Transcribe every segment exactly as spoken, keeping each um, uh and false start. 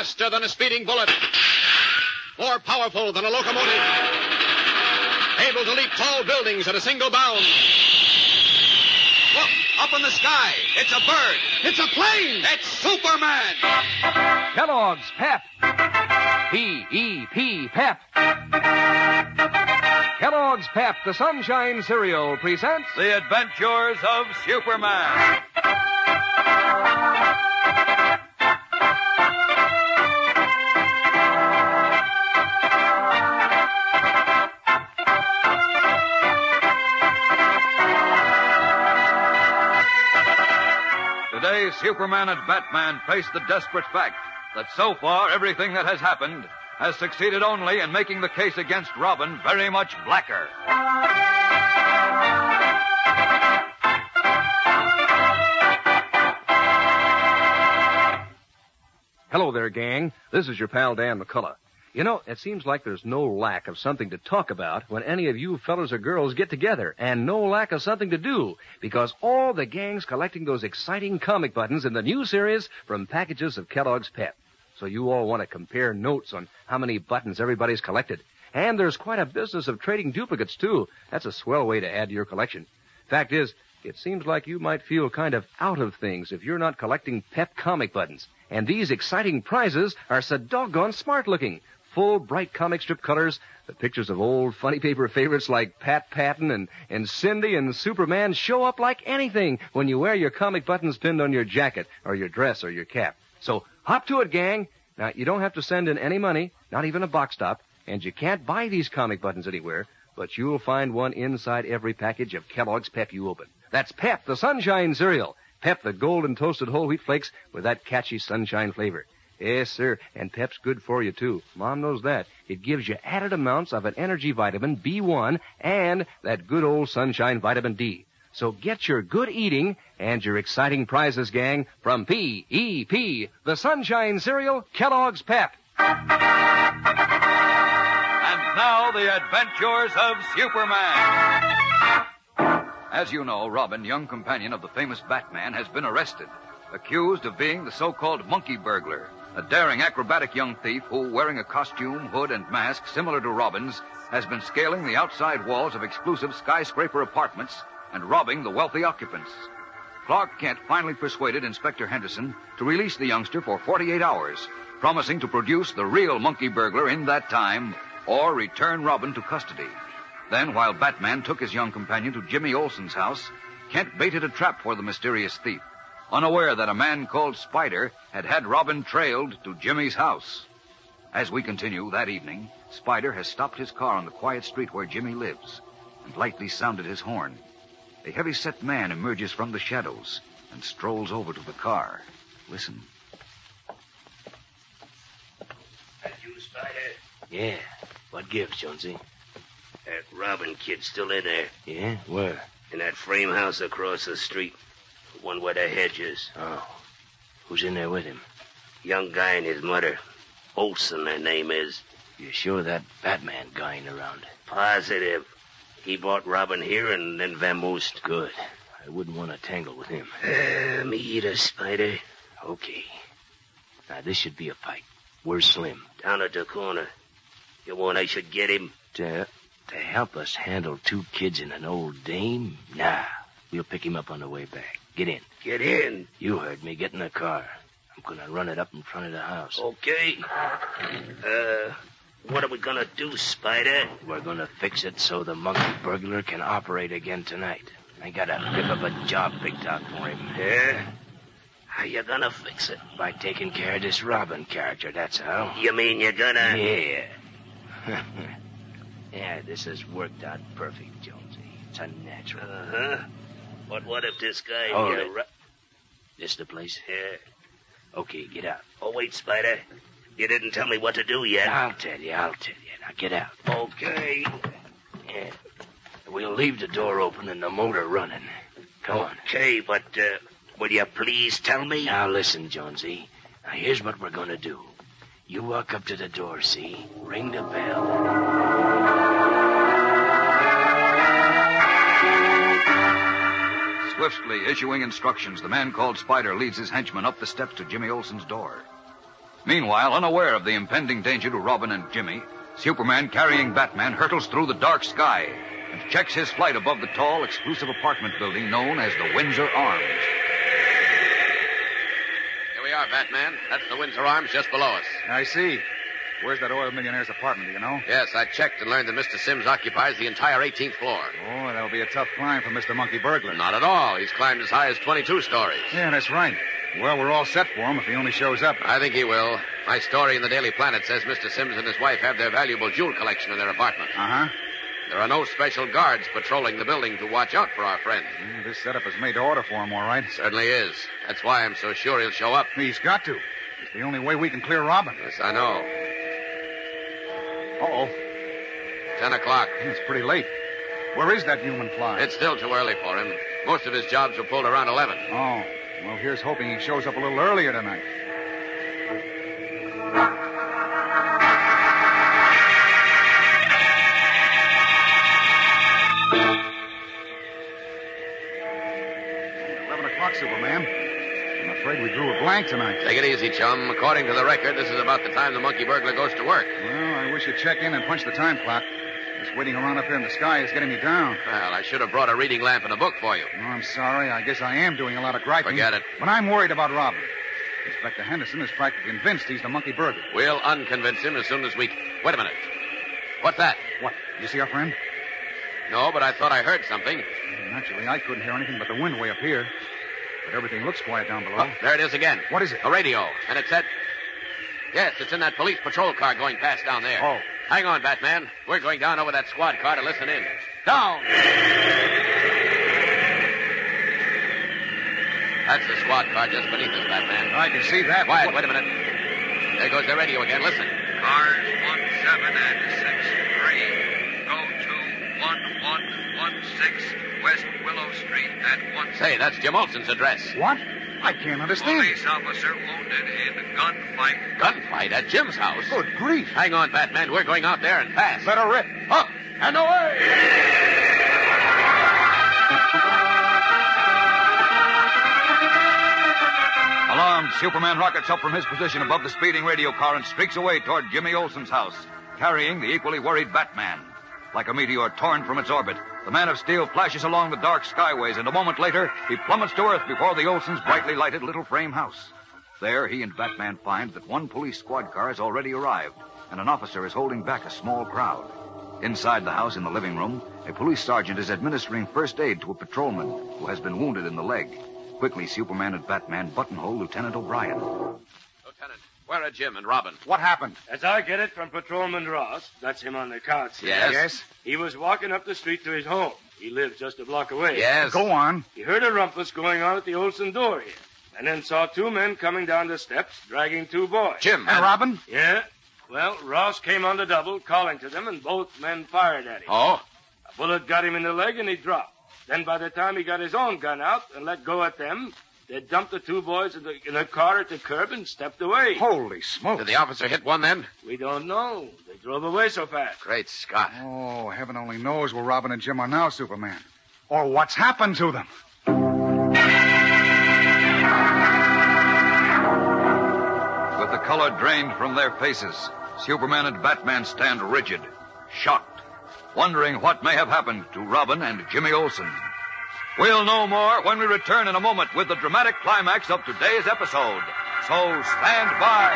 Faster than a speeding bullet. More powerful than a locomotive. Able to leap tall buildings at a single bound. Look, up in the sky. It's a bird. It's a plane. It's Superman. Kellogg's Pep. P E P, Pep. Kellogg's Pep, the Sunshine Cereal, presents The Adventures of Superman. Today, Superman and Batman face the desperate fact that so far everything that has happened has succeeded only in making the case against Robin very much blacker. Hello there, gang. This is your pal Dan McCullough. You know, it seems like there's no lack of something to talk about when any of you fellas or girls get together, and no lack of something to do, because all the gang's collecting those exciting comic buttons in the new series from packages of Kellogg's Pep. So you all want to compare notes on how many buttons everybody's collected. And there's quite a business of trading duplicates, too. That's a swell way to add to your collection. Fact is, it seems like you might feel kind of out of things if you're not collecting Pep comic buttons. And these exciting prizes are so doggone smart-looking. Full, bright comic strip colors, the pictures of old funny paper favorites like Pat Patton and, and Cindy and Superman show up like anything when you wear your comic buttons pinned on your jacket or your dress or your cap. So hop to it, gang. Now, you don't have to send in any money, not even a box top, and you can't buy these comic buttons anywhere, but you'll find one inside every package of Kellogg's Pep you open. That's Pep, the Sunshine Cereal. Pep, the golden toasted whole wheat flakes with that catchy sunshine flavor. Yes, sir, and Pep's good for you, too. Mom knows that. It gives you added amounts of an energy vitamin, B one, and that good old sunshine vitamin D. So get your good eating and your exciting prizes, gang, from P E P, the Sunshine Cereal, Kellogg's Pep. And now, the Adventures of Superman. As you know, Robin, young companion of the famous Batman, has been arrested, accused of being the so-called monkey burglar, a daring acrobatic young thief who, wearing a costume, hood, and mask similar to Robin's, has been scaling the outside walls of exclusive skyscraper apartments and robbing the wealthy occupants. Clark Kent finally persuaded Inspector Henderson to release the youngster for forty-eight hours, promising to produce the real monkey burglar in that time or return Robin to custody. Then, while Batman took his young companion to Jimmy Olsen's house, Kent baited a trap for the mysterious thief, unaware that a man called Spider had had Robin trailed to Jimmy's house. As we continue, that evening, Spider has stopped his car on the quiet street where Jimmy lives and lightly sounded his horn. A heavy-set man emerges from the shadows and strolls over to the car. Listen. That you, Spider? Yeah. What gives, Jonesy? That Robin kid still in there. Yeah? Where? In that frame house across the street. The one where the hedge is. Oh. Who's in there with him? Young guy and his mother. Olsen, their name is. You sure that Batman guy ain't around? Positive. He brought Robin here and then vamoosed. Good. I wouldn't want to tangle with him. Uh, me either, Spider. Okay. Now, this should be a fight. Where's Slim? Down at the corner. You want I should get him? To, to help us handle two kids and an old dame? Nah. We'll pick him up on the way back. Get in. Get in? You heard me. Get in the car. I'm going to run it up in front of the house. Okay. Uh, what are we going to do, Spider? We're going to fix it so the monkey burglar can operate again tonight. I got a bit of a job picked out for him. Yeah? How you going to fix it? By taking care of this Robin character, that's how. You mean you're going to... Yeah. Yeah, this has worked out perfect, Jonesy. It's unnatural. Uh-huh. But what if this guy... Hold uh, it. Ro- This the place? Yeah. Okay, get out. Oh, wait, Spider. You didn't tell me what to do yet. I'll tell you, I'll tell you. Now, get out. Okay. Yeah. We'll leave the door open and the motor running. Come on. Okay, but, uh, will you please tell me? Now, listen, Jonesy. Now, here's what we're going to do. You walk up to the door, see? Ring the bell. Swiftly issuing instructions, the man called Spider leads his henchmen up the steps to Jimmy Olsen's door. Meanwhile, unaware of the impending danger to Robin and Jimmy, Superman, carrying Batman, hurtles through the dark sky and checks his flight above the tall, exclusive apartment building known as the Windsor Arms. Here we are, Batman. That's the Windsor Arms just below us. I see. Where's that oil millionaire's apartment, do you know? Yes, I checked and learned that Mister Sims occupies the entire eighteenth floor. Oh, that'll be a tough climb for Mister Monkey Burglar. Not at all. He's climbed as high as twenty-two stories. Yeah, that's right. Well, we're all set for him if he only shows up. I think he will. My story in the Daily Planet says Mister Sims and his wife have their valuable jewel collection in their apartment. Uh-huh. There are no special guards patrolling the building to watch out for our friend. Yeah, this setup is made to order for him, all right. Certainly is. That's why I'm so sure he'll show up. He's got to. It's the only way we can clear Robin. Yes, I know. Uh-oh. Ten o'clock. It's pretty late. Where is that human fly? It's still too early for him. Most of his jobs were pulled around eleven. Oh. Well, here's hoping he shows up a little earlier tonight. Eleven o'clock, Superman. I'm afraid we drew a blank tonight. Take it easy, chum. According to the record, this is about the time the monkey burglar goes to work. Well, I wish you'd check in and punch the time clock. Just waiting around up here in the sky is getting me down. Well, I should have brought a reading lamp and a book for you. Oh, I'm sorry. I guess I am doing a lot of griping. Forget it. But I'm worried about Robin. Inspector Henderson is practically convinced he's the monkey burglar. We'll unconvince him as soon as we... Wait a minute. What's that? What? You see our friend? No, but I thought I heard something. Naturally, I couldn't hear anything but the wind way up here. But everything looks quiet down below. Oh, there it is again. What is it? A radio. And it said... Yes, it's in that police patrol car going past down there. Oh. Hang on, Batman. We're going down over that squad car to listen in. Down! That's the squad car just beneath us, Batman. I can see that. Quiet, What- wait a minute. There goes the radio again. Listen. Cars one seven and six three. Go to one one one six West Willow Street at one. Say, that's Jim Olson's address. What? I can't understand. Police officer wounded in gunfight. Gunfight at Jim's house. Good grief. Hang on, Batman. We're going out there and fast. Let her rip. Up and away! Alarmed, Superman rockets up from his position above the speeding radio car and streaks away toward Jimmy Olsen's house, carrying the equally worried Batman. Like a meteor torn from its orbit, the Man of Steel flashes along the dark skyways, and a moment later, he plummets to earth before the Olsons' brightly lighted little frame house. There, he and Batman find that one police squad car has already arrived, and an officer is holding back a small crowd. Inside the house, in the living room, a police sergeant is administering first aid to a patrolman who has been wounded in the leg. Quickly, Superman and Batman buttonhole Lieutenant O'Brien. Lieutenant, where are Jim and Robin? What happened? As I get it from Patrolman Ross, that's him on the couch. Yes? Yes? He was walking up the street to his home. He lives just a block away. Yes. Go on. He heard a rumpus going on at the Olsen door here, and then saw two men coming down the steps, dragging two boys. Jim. And Robin? Yeah? Well, Ross came on the double, calling to them, and both men fired at him. Oh? A bullet got him in the leg, and he dropped. Then by the time he got his own gun out and let go at them, they dumped the two boys in the, in the car at the curb and stepped away. Holy smoke. Did the officer hit one then? We don't know. They drove away so fast. Great Scott. Oh, heaven only knows where Robin and Jim are now, Superman. Or what's happened to them. With the color drained from their faces, Superman and Batman stand rigid, shocked, wondering what may have happened to Robin and Jimmy Olsen. We'll know more when we return in a moment with the dramatic climax of today's episode. So stand by.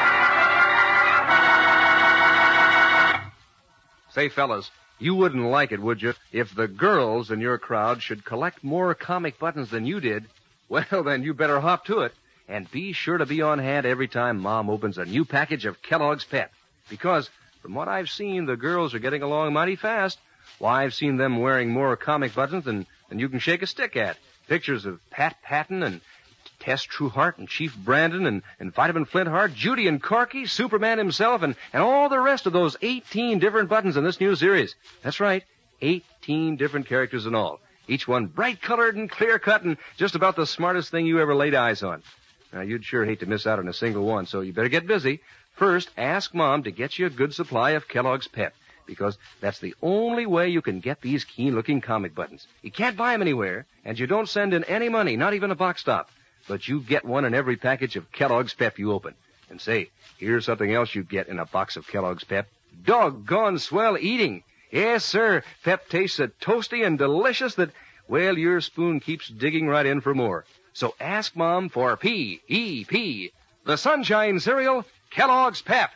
Say, fellas, you wouldn't like it, would you, if the girls in your crowd should collect more comic buttons than you did? Well, then you better hop to it. And be sure to be on hand every time Mom opens a new package of Kellogg's Pep. Because, from what I've seen, the girls are getting along mighty fast. Why, I've seen them wearing more comic buttons than, than you can shake a stick at. Pictures of Pat Patton and Tess Trueheart and Chief Brandon and, and Vitamin Flintheart, Judy and Corky, Superman himself, and, and all the rest of those eighteen different buttons in this new series. That's right, eighteen different characters in all. Each one bright-colored and clear-cut and just about the smartest thing you ever laid eyes on. Now, you'd sure hate to miss out on a single one, so you better get busy. First, ask Mom to get you a good supply of Kellogg's Pep, because that's the only way you can get these keen-looking comic buttons. You can't buy them anywhere, and you don't send in any money, not even a box stop. But you get one in every package of Kellogg's Pep you open. And say, here's something else you get in a box of Kellogg's Pep. Doggone swell eating. Yes, sir. Pep tastes so toasty and delicious that, well, your spoon keeps digging right in for more. So ask Mom for P E P, the Sunshine Cereal, Kellogg's Pep.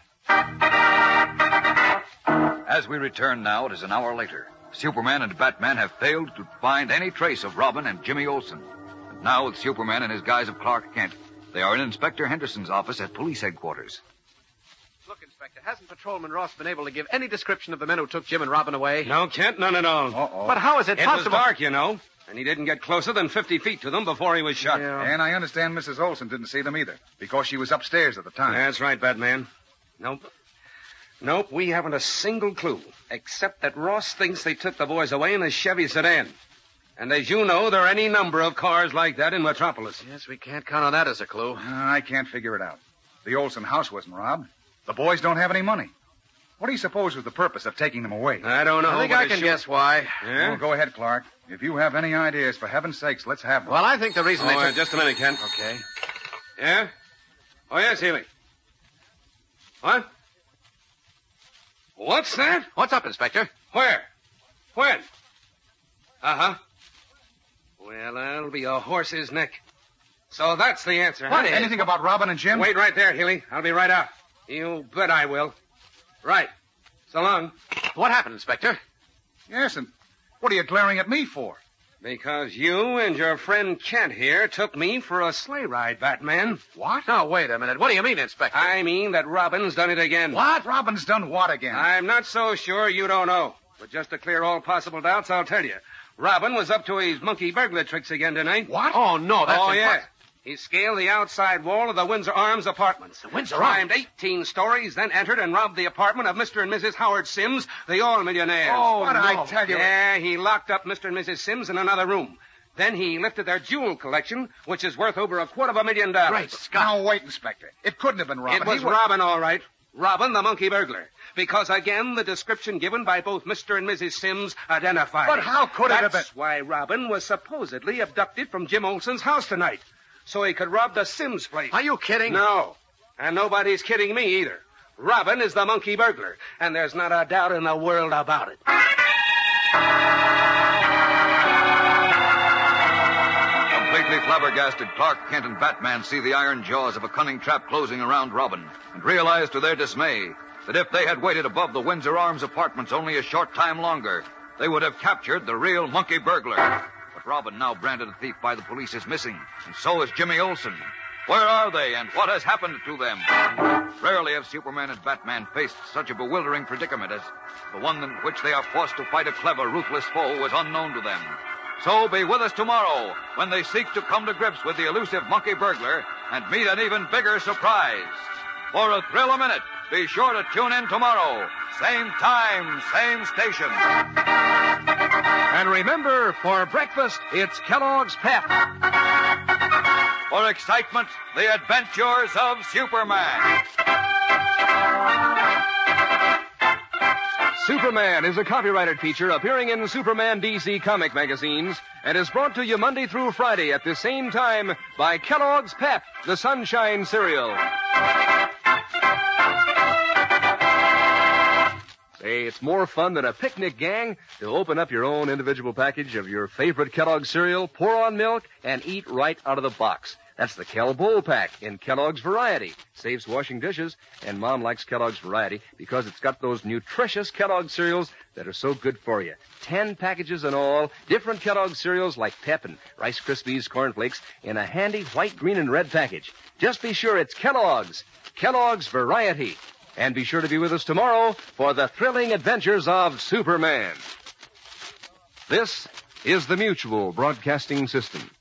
As we return now, it is an hour later. Superman and Batman have failed to find any trace of Robin and Jimmy Olsen. And now, with Superman in his guise of Clark Kent, they are in Inspector Henderson's office at police headquarters. Look, Inspector, hasn't Patrolman Ross been able to give any description of the men who took Jim and Robin away? No, Kent, none at all. Uh-oh. But how is it, It possible? was dark, you know, and he didn't get closer than fifty feet to them before he was shot. Yeah. And I understand Missus Olsen didn't see them either, because she was upstairs at the time. That's right, Batman. Nope. Nope, we haven't a single clue, except that Ross thinks they took the boys away in a Chevy sedan. And as you know, there are any number of cars like that in Metropolis. Yes, we can't count on that as a clue. Uh, I can't figure it out. The Olsen house wasn't robbed. The boys don't have any money. What do you suppose was the purpose of taking them away? I don't know. I think but I it can sure- guess why. Yeah? Well, go ahead, Clark. If you have any ideas, for heaven's sakes, let's have them. Well, I think the reason Oh, they uh, took... just a minute, Kent. Okay. Yeah? Oh, yes, Healy. What? What's that? What's up, Inspector? Where? When? Uh-huh. Well, that'll be a horse's neck. So that's the answer, huh? What is- Anything about Robin and Jim? Wait right there, Healy. I'll be right out. You bet I will. Right. So long. What happened, Inspector? Yes, and what are you glaring at me for? Because you and your friend Kent here took me for a sleigh ride, Batman. What? Now, wait a minute. What do you mean, Inspector? I mean that Robin's done it again. What? Robin's done what again? I'm not so sure you don't know. But just to clear all possible doubts, I'll tell you. Robin was up to his monkey burglar tricks again tonight. What? Oh, no, that's oh, impossible. yeah. He scaled the outside wall of the Windsor Arms apartments. The Windsor Climbed Arms? eighteen stories, then entered and robbed the apartment of Mister and Missus Howard Sims, the oil millionaires. Oh, what no. I tell you. Yeah, he locked up Mister and Missus Sims in another room. Then he lifted their jewel collection, which is worth over a quarter of a million dollars. Great Scott. Now, wait, Inspector. It couldn't have been Robin. It was He wa- Robin, all right. Robin, the monkey burglar. Because, again, the description given by both Mister and Missus Sims identified But him. how could it have That's been- why Robin was supposedly abducted from Jim Olsen's house tonight. So he could rob the Sims place. Are you kidding? No. And nobody's kidding me either. Robin is the monkey burglar. And there's not a doubt in the world about it. Completely flabbergasted, Clark Kent and Batman see the iron jaws of a cunning trap closing around Robin and realize to their dismay that if they had waited above the Windsor Arms apartments only a short time longer, they would have captured the real monkey burglar. But Robin, now branded a thief by the police, is missing, and so is Jimmy Olsen. Where are they, and what has happened to them? Rarely have Superman and Batman faced such a bewildering predicament as the one in which they are forced to fight a clever, ruthless foe was unknown to them. So be with us tomorrow when they seek to come to grips with the elusive monkey burglar and meet an even bigger surprise. For a thrill a minute, be sure to tune in tomorrow. Same time, same station. And remember, for breakfast, it's Kellogg's Pep. For excitement, the adventures of Superman. Superman is a copyrighted feature appearing in Superman D C comic magazines and is brought to you Monday through Friday at the same time by Kellogg's Pep, the Sunshine Cereal. Say, it's more fun than a picnic, gang, to open up your own individual package of your favorite Kellogg's cereal, pour on milk, and eat right out of the box. That's the Kell Bowl Pack in Kellogg's Variety. Saves washing dishes, and Mom likes Kellogg's Variety because it's got those nutritious Kellogg's cereals that are so good for you. Ten packages in all, different Kellogg's cereals like Pep and Rice Krispies, Corn Flakes, in a handy white, green, and red package. Just be sure it's Kellogg's. Kellogg's Variety. And be sure to be with us tomorrow for the thrilling adventures of Superman. This is the Mutual Broadcasting System.